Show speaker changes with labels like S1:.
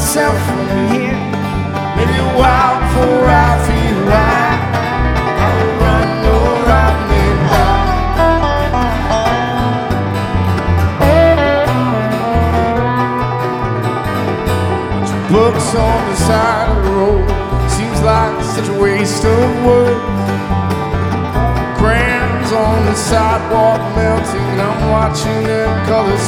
S1: myself from here. Maybe a while before I feel right. I'll run or I may die. Books on the side of the road seems like such a waste of words. Crayons on the sidewalk melting, I'm watching their colors